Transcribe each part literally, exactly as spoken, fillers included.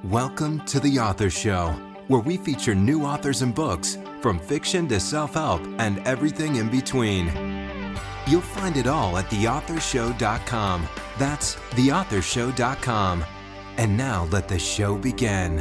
Welcome to The Author Show, where we feature new authors and books, from fiction to self-help and everything in between. You'll find it all at the author show dot com. That's the author show dot com. And now let the show begin.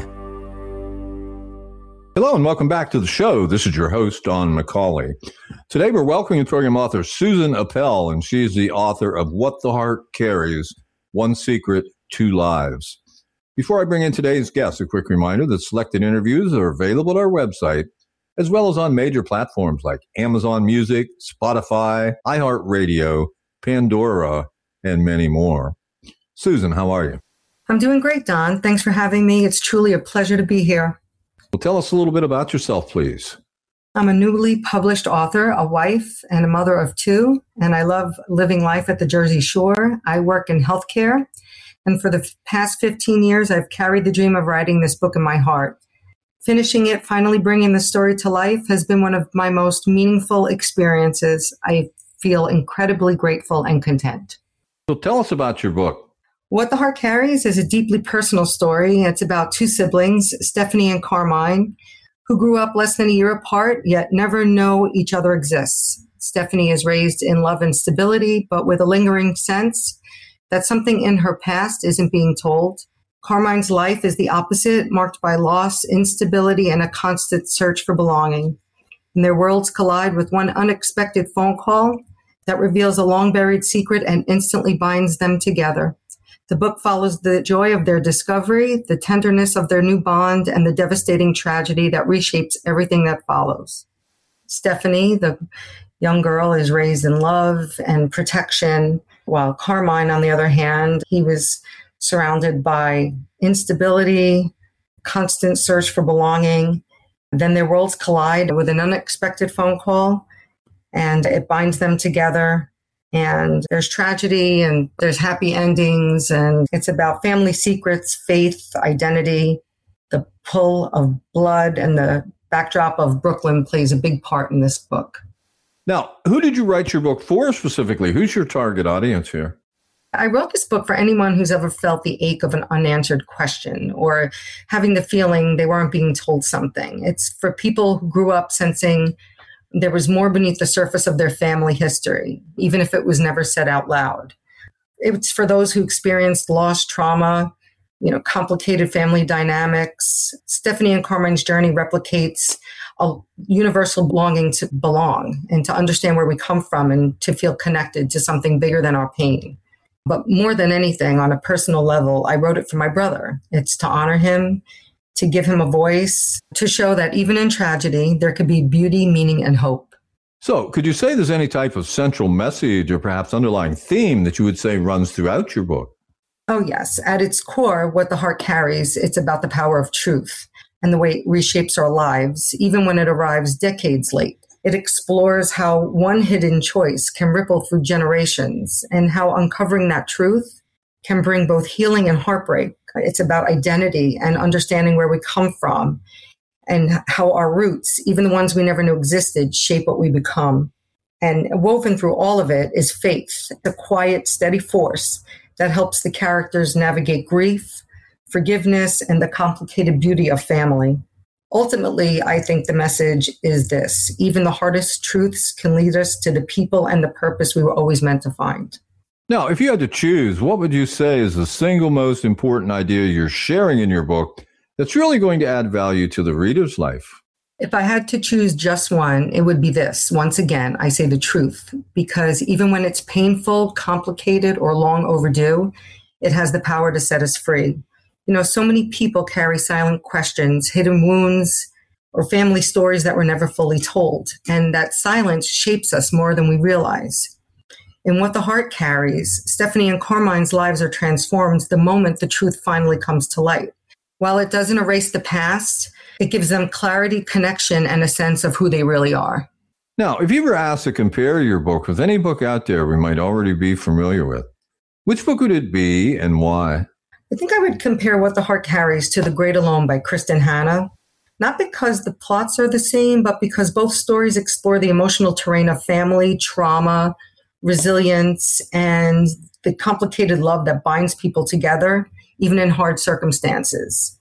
Hello and welcome back to the show. This is your host, Don McCauley. Today we're welcoming program author Susan Appel, and she's the author of What the Heart Carries, One Secret, Two Lives. Before I bring in today's guest, a quick reminder that selected interviews are available at our website, as well as on major platforms like Amazon Music, Spotify, iHeartRadio, Pandora, and many more. Susan, how are you? I'm doing great, Don. Thanks for having me. It's truly a pleasure to be here. Well, tell us a little bit about yourself, please. I'm a newly published author, a wife, and a mother of two, and I love living life at the Jersey Shore. I work in healthcare. And for the past fifteen years, I've carried the dream of writing this book in my heart. Finishing it, finally bringing the story to life, has been one of my most meaningful experiences. I feel incredibly grateful and content. So tell us about your book. What the Heart Carries is a deeply personal story. It's about two siblings, Stephanie and Carmine, who grew up less than a year apart, yet never know each other exists. Stephanie is raised in love and stability, but with a lingering sense that something in her past isn't being told. Carmine's life is the opposite, marked by loss, instability, and a constant search for belonging. And their worlds collide with one unexpected phone call that reveals a long-buried secret and instantly binds them together. The book follows the joy of their discovery, the tenderness of their new bond, and the devastating tragedy that reshapes everything that follows. Stephanie, the young girl, is raised in love and protection, while Carmine, on the other hand, he was surrounded by instability, constant search for belonging. Then their worlds collide with an unexpected phone call, and it binds them together. And there's tragedy and there's happy endings, and it's about family secrets, faith, identity. The pull of blood and the backdrop of Brooklyn plays a big part in this book. Now, who did you write your book for specifically? Who's your target audience here? I wrote this book for anyone who's ever felt the ache of an unanswered question or having the feeling they weren't being told something. It's for people who grew up sensing there was more beneath the surface of their family history, even if it was never said out loud. It's for those who experienced loss, trauma, you know, complicated family dynamics. Stephanie and Carmine's journey replicates a universal longing to belong and to understand where we come from and to feel connected to something bigger than our pain. But more than anything, on a personal level, I wrote it for my brother. It's to honor him, to give him a voice, to show that even in tragedy, there could be beauty, meaning, and hope. So could you say there's any type of central message or perhaps underlying theme that you would say runs throughout your book? Oh, yes. At its core, What the Heart Carries, it's about the power of truth and the way it reshapes our lives, even when it arrives decades late. It explores how one hidden choice can ripple through generations and how uncovering that truth can bring both healing and heartbreak. It's about identity and understanding where we come from and how our roots, even the ones we never knew existed, shape what we become. And woven through all of it is faith, a quiet, steady force that helps the characters navigate grief, forgiveness, and the complicated beauty of family. Ultimately, I think the message is this: even the hardest truths can lead us to the people and the purpose we were always meant to find. Now, if you had to choose, what would you say is the single most important idea you're sharing in your book that's really going to add value to the reader's life? If I had to choose just one, it would be this. Once again, I say the truth, because even when it's painful, complicated, or long overdue, it has the power to set us free. You know, so many people carry silent questions, hidden wounds, or family stories that were never fully told. And that silence shapes us more than we realize. In What the Heart Carries, Stephanie and Carmine's lives are transformed the moment the truth finally comes to light. While it doesn't erase the past, it gives them clarity, connection, and a sense of who they really are. Now, if you were asked to compare your book with any book out there we might already be familiar with, which book would it be and why? I think I would compare What the Heart Carries to The Great Alone by Kristin Hannah, not because the plots are the same, but because both stories explore the emotional terrain of family, trauma, resilience, and the complicated love that binds people together, even in hard circumstances.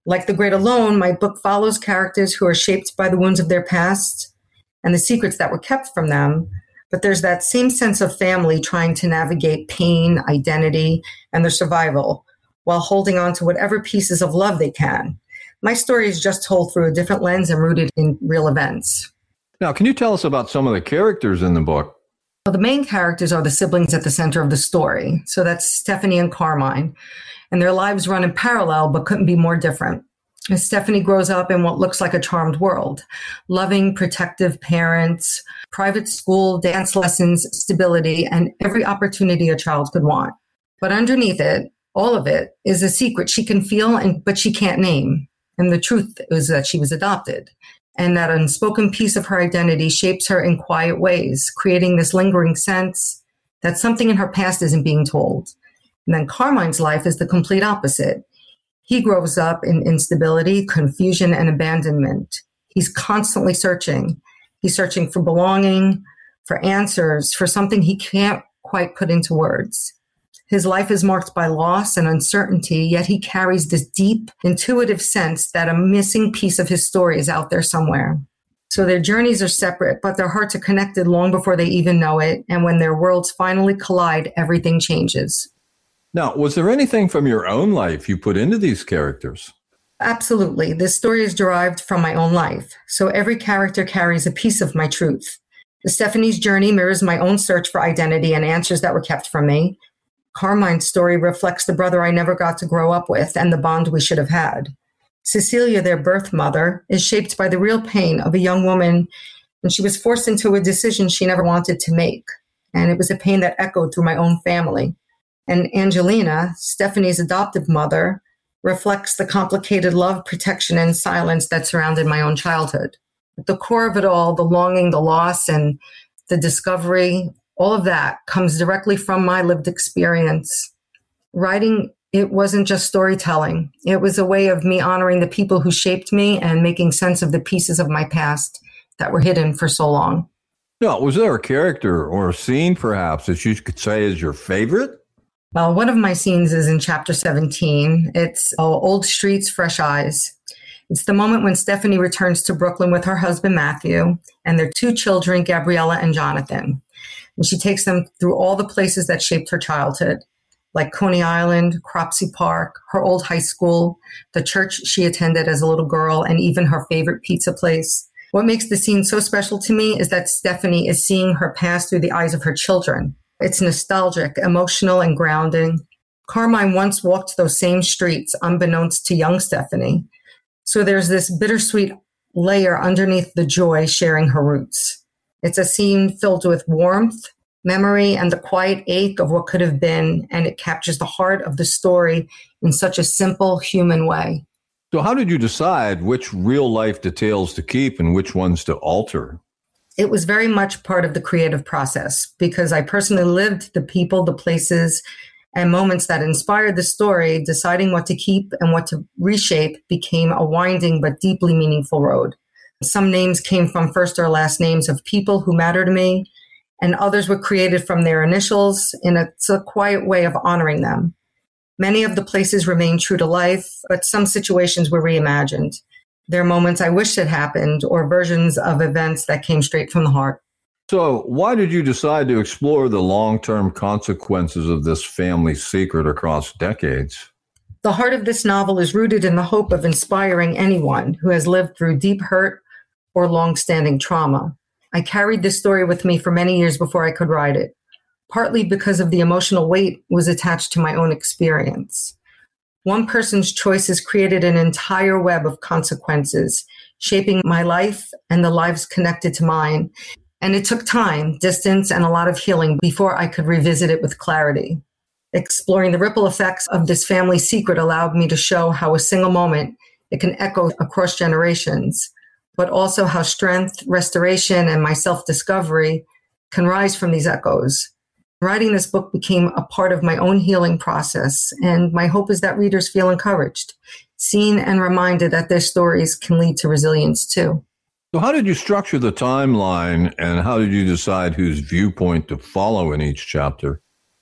Like The Great Alone, my book follows characters who are shaped by the wounds of their past and the secrets that were kept from them. But there's that same sense of family trying to navigate pain, identity, and their survival while holding on to whatever pieces of love they can. My story is just told through a different lens and rooted in real events. Now, can you tell us about some of the characters in the book? Well, the main characters are the siblings at the center of the story. So that's Stephanie and Carmine. And their lives run in parallel, but couldn't be more different. As Stephanie grows up in what looks like a charmed world, loving, protective parents, private school, dance lessons, stability, and every opportunity a child could want. But underneath it, all of it, is a secret she can feel, and but she can't name. And the truth is that she was adopted. And that unspoken piece of her identity shapes her in quiet ways, creating this lingering sense that something in her past isn't being told. And then Carmine's life is the complete opposite. He grows up in instability, confusion, and abandonment. He's constantly searching. He's searching for belonging, for answers, for something he can't quite put into words. His life is marked by loss and uncertainty, yet he carries this deep, intuitive sense that a missing piece of his story is out there somewhere. So their journeys are separate, but their hearts are connected long before they even know it. And when their worlds finally collide, everything changes. Now, was there anything from your own life you put into these characters? Absolutely. This story is derived from my own life. So every character carries a piece of my truth. Stephanie's journey mirrors my own search for identity and answers that were kept from me. Carmine's story reflects the brother I never got to grow up with and the bond we should have had. Cecilia, their birth mother, is shaped by the real pain of a young woman when she was forced into a decision she never wanted to make. And it was a pain that echoed through my own family. And Angelina, Stephanie's adoptive mother, reflects the complicated love, protection, and silence that surrounded my own childhood. At the core of it all, the longing, the loss, and the discovery, all of that comes directly from my lived experience. Writing, it wasn't just storytelling. It was a way of me honoring the people who shaped me and making sense of the pieces of my past that were hidden for so long. No, was there a character or a scene, perhaps, that you could say is your favorite? Well, one of my scenes is in chapter seventeen. It's oh, Old Streets, Fresh Eyes. It's the moment when Stephanie returns to Brooklyn with her husband, Matthew, and their two children, Gabriella and Jonathan. And she takes them through all the places that shaped her childhood, like Coney Island, Cropsey Park, her old high school, the church she attended as a little girl, and even her favorite pizza place. What makes the scene so special to me is that Stephanie is seeing her past through the eyes of her children. It's nostalgic, emotional, and grounding. Carmine once walked those same streets unbeknownst to young Stephanie. So there's this bittersweet layer underneath the joy sharing her roots. It's a scene filled with warmth, memory, and the quiet ache of what could have been, and it captures the heart of the story in such a simple, human way. So how did you decide which real-life details to keep and which ones to alter? It was very much part of the creative process because I personally lived the people, the places, and moments that inspired the story. Deciding what to keep and what to reshape became a winding but deeply meaningful road. Some names came from first or last names of people who matter to me, and others were created from their initials in a, it's a quiet way of honoring them. Many of the places remain true to life, but some situations were reimagined. There are moments I wish had happened or versions of events that came straight from the heart. So why did you decide to explore the long-term consequences of this family secret across decades? The heart of this novel is rooted in the hope of inspiring anyone who has lived through deep hurt or long-standing trauma. I carried this story with me for many years before I could write it, partly because of the emotional weight was attached to my own experience. One person's choices created an entire web of consequences, shaping my life and the lives connected to mine. And it took time, distance, and a lot of healing before I could revisit it with clarity. Exploring the ripple effects of this family secret allowed me to show how a single moment, it can echo across generations, but also how strength, restoration, and my self-discovery can rise from these echoes. Writing this book became a part of my own healing process, and my hope is that readers feel encouraged, seen, and reminded that their stories can lead to resilience too. So how did you structure the timeline, and how did you decide whose viewpoint to follow in each chapter?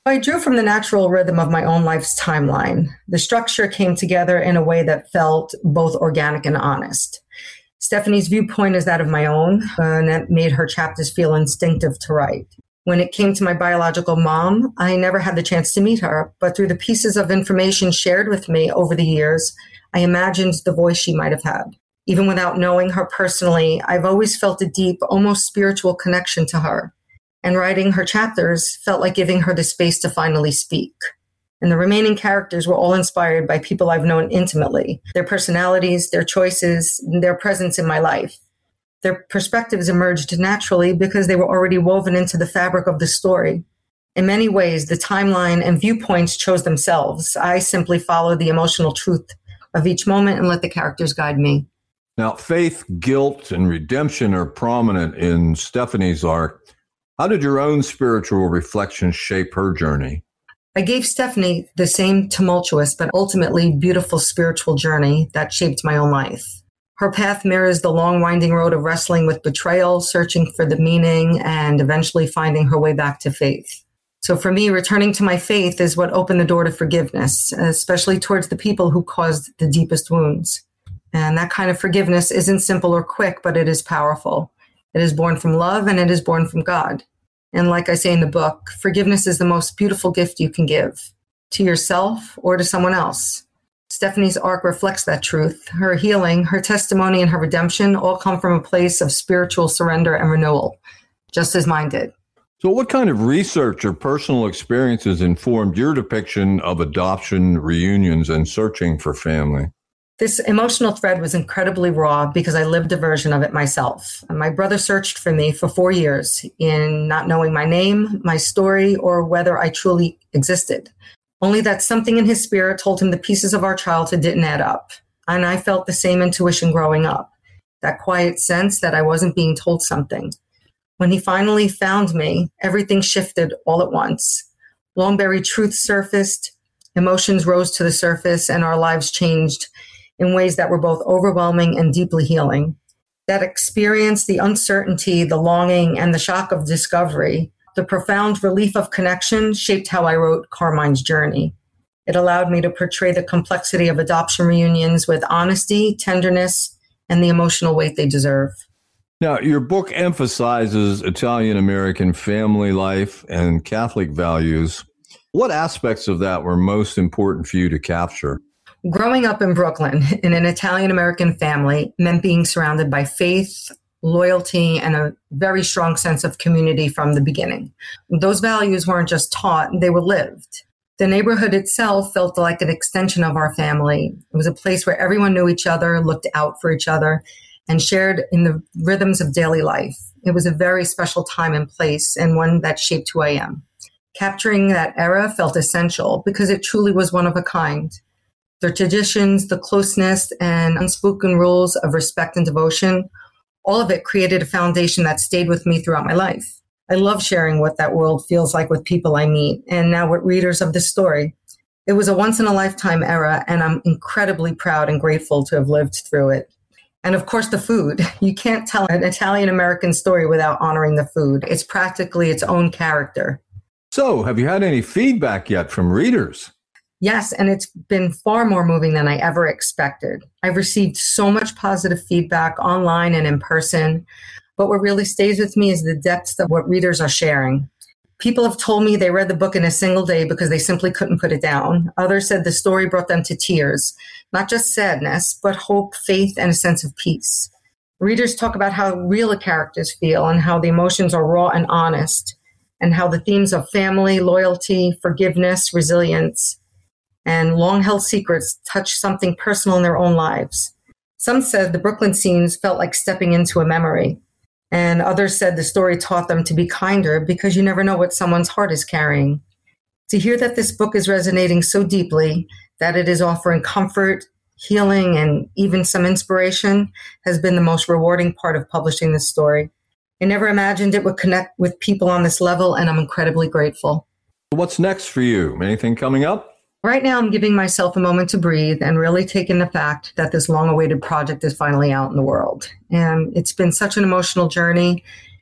I drew from the natural rhythm of my own life's timeline. The structure came together in a way that felt both organic and honest. Stephanie's viewpoint is that of my own, and that made her chapters feel instinctive to write. When it came to my biological mom, I never had the chance to meet her, but through the pieces of information shared with me over the years, I imagined the voice she might have had. Even without knowing her personally, I've always felt a deep, almost spiritual connection to her. And writing her chapters felt like giving her the space to finally speak. And the remaining characters were all inspired by people I've known intimately, their personalities, their choices, and their presence in my life. Their perspectives emerged naturally because they were already woven into the fabric of the story. In many ways, the timeline and viewpoints chose themselves. I simply followed the emotional truth of each moment and let the characters guide me. Now, faith, guilt, and redemption are prominent in Stephanie's arc. How did your own spiritual reflections shape her journey? I gave Stephanie the same tumultuous but ultimately beautiful spiritual journey that shaped my own life. Her path mirrors the long winding road of wrestling with betrayal, searching for the meaning, and eventually finding her way back to faith. So for me, returning to my faith is what opened the door to forgiveness, especially towards the people who caused the deepest wounds. And that kind of forgiveness isn't simple or quick, but it is powerful. It is born from love and it is born from God. And like I say in the book, forgiveness is the most beautiful gift you can give to yourself or to someone else. Stephanie's arc reflects that truth. Her healing, her testimony, and her redemption all come from a place of spiritual surrender and renewal, just as mine did. So what kind of research or personal experiences informed your depiction of adoption, reunions, and searching for family? This emotional thread was incredibly raw because I lived a version of it myself. My brother searched for me for four years in not knowing my name, my story, or whether I truly existed. Only that something in his spirit told him the pieces of our childhood didn't add up. And I felt the same intuition growing up, that quiet sense that I wasn't being told something. When he finally found me, everything shifted all at once. Long-buried truth surfaced, emotions rose to the surface, and our lives changed in ways that were both overwhelming and deeply healing. That experience, the uncertainty, the longing, and the shock of discovery, the profound relief of connection shaped how I wrote Carmine's journey. It allowed me to portray the complexity of adoption reunions with honesty, tenderness, and the emotional weight they deserve. Now, your book emphasizes Italian-American family life and Catholic values. What aspects of that were most important for you to capture? Growing up in Brooklyn in an Italian-American family meant being surrounded by faith, loyalty, and a very strong sense of community from the beginning. Those values weren't just taught, they were lived. The neighborhood itself felt like an extension of our family. It was a place where everyone knew each other, looked out for each other, and shared in the rhythms of daily life. It was a very special time and place, and one that shaped who I am. Capturing that era felt essential because it truly was one of a kind. The traditions, the closeness, and unspoken rules of respect and devotion, all of it created a foundation that stayed with me throughout my life. I love sharing what that world feels like with people I meet, and now with readers of this story. It was a once-in-a-lifetime era, and I'm incredibly proud and grateful to have lived through it. And of course, the food. You can't tell an Italian-American story without honoring the food. It's practically its own character. So, have you had any feedback yet from readers? Yes, and it's been far more moving than I ever expected. I've received so much positive feedback online and in person, but what really stays with me is the depth of what readers are sharing. People have told me they read the book in a single day because they simply couldn't put it down. Others said the story brought them to tears, not just sadness, but hope, faith, and a sense of peace. Readers talk about how real the characters feel and how the emotions are raw and honest, and how the themes of family, loyalty, forgiveness, resilience, and long-held secrets touch something personal in their own lives. Some said the Brooklyn scenes felt like stepping into a memory, and others said the story taught them to be kinder because you never know what someone's heart is carrying. To hear that this book is resonating so deeply, that it is offering comfort, healing, and even some inspiration has been the most rewarding part of publishing this story. I never imagined it would connect with people on this level, and I'm incredibly grateful. What's next for you? Anything coming up? Right now, I'm giving myself a moment to breathe and really take in the fact that this long-awaited project is finally out in the world. And it's been such an emotional journey,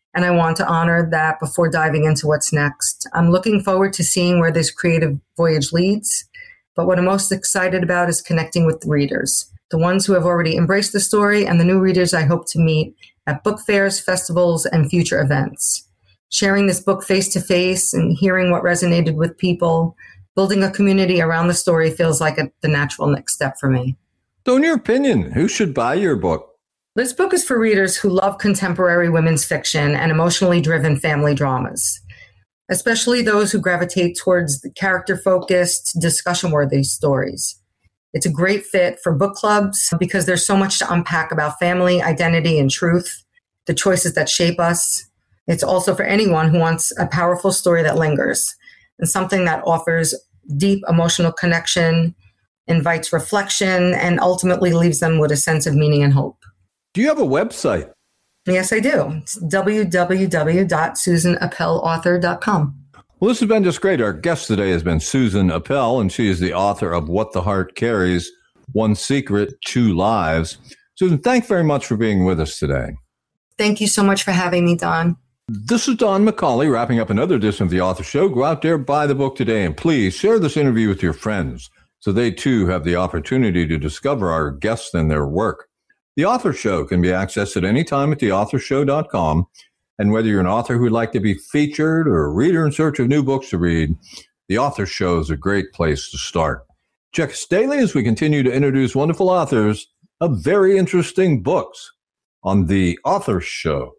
and I want to honor that before diving into what's next. I'm looking forward to seeing where this creative voyage leads, but what I'm most excited about is connecting with the readers, the ones who have already embraced the story and the new readers I hope to meet at book fairs, festivals, and future events. Sharing this book face-to-face and hearing what resonated with people, building a community around the story feels like a, the natural next step for me. So in your opinion, who should buy your book? This book is for readers who love contemporary women's fiction and emotionally driven family dramas, especially those who gravitate towards the character-focused, discussion-worthy stories. It's a great fit for book clubs because there's so much to unpack about family, identity, and truth, the choices that shape us. It's also for anyone who wants a powerful story that lingers and something that offers deep emotional connection, invites reflection, and ultimately leaves them with a sense of meaning and hope. Do you have a website? Yes, I do. It's w w w dot susan appel author dot com. Well, this has been just great. Our guest today has been Susan Appel, and she is the author of What the Heart Carries, One Secret, Two Lives. Susan, thanks very much for being with us today. Thank you so much for having me, Don. This is Don McCauley, wrapping up another edition of The Author Show. Go out there, buy the book today, and please share this interview with your friends so they too have the opportunity to discover our guests and their work. The Author Show can be accessed at any time at the author show dot com. And whether you're an author who'd like to be featured or a reader in search of new books to read, The Author Show is a great place to start. Check us daily as we continue to introduce wonderful authors of very interesting books on The Author Show.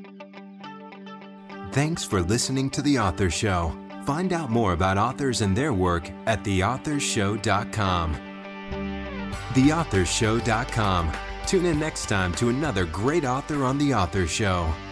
Thanks for listening to The Author Show. Find out more about authors and their work at the author show dot com. the author show dot com. Tune in next time to another great author on The Author Show.